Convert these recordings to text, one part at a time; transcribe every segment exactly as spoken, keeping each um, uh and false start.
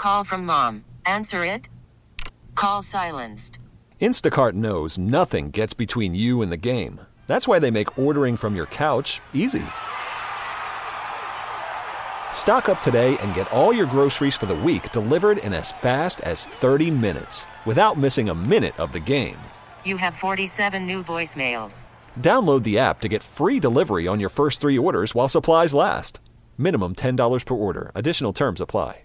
call from mom. Answer it. Call silenced. Instacart knows nothing gets between you and the game. That's why they make ordering from your couch easy. Stock up today and get all your groceries for the week delivered in as fast as thirty minutes without missing a minute of the game. You have forty-seven new voicemails. Download the app to get free delivery on your first three orders while supplies last. Minimum ten dollars per order. Additional terms apply.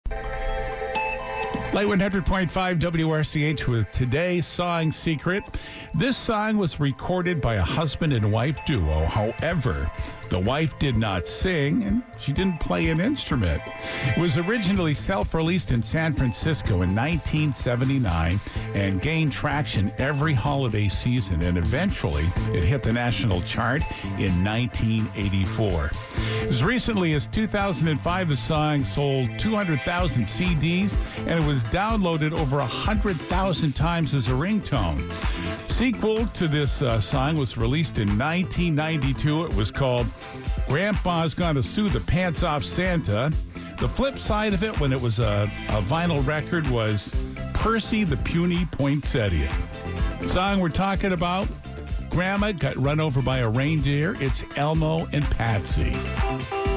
Light one hundred point five W R C H with today's Song Secret. This song was recorded by a husband and wife duo. However, the wife did not sing and she didn't play an instrument. It was originally self-released in San Francisco in nineteen seventy-nine and gained traction every holiday season, and eventually it hit the national chart in nineteen eighty-four. As recently as two thousand five, the song sold two hundred thousand C Ds and it was downloaded over one hundred thousand times as a ringtone. Sequel to this uh, song was released in nineteen ninety-two. It was called Grandpa's Gonna Sue the Pants Off Santa. The flip side of it, when it was a, a vinyl record, was Percy the Puny Poinsettia. The song we're talking about, Grandma Got Run Over by a Reindeer. It's Elmo and Patsy.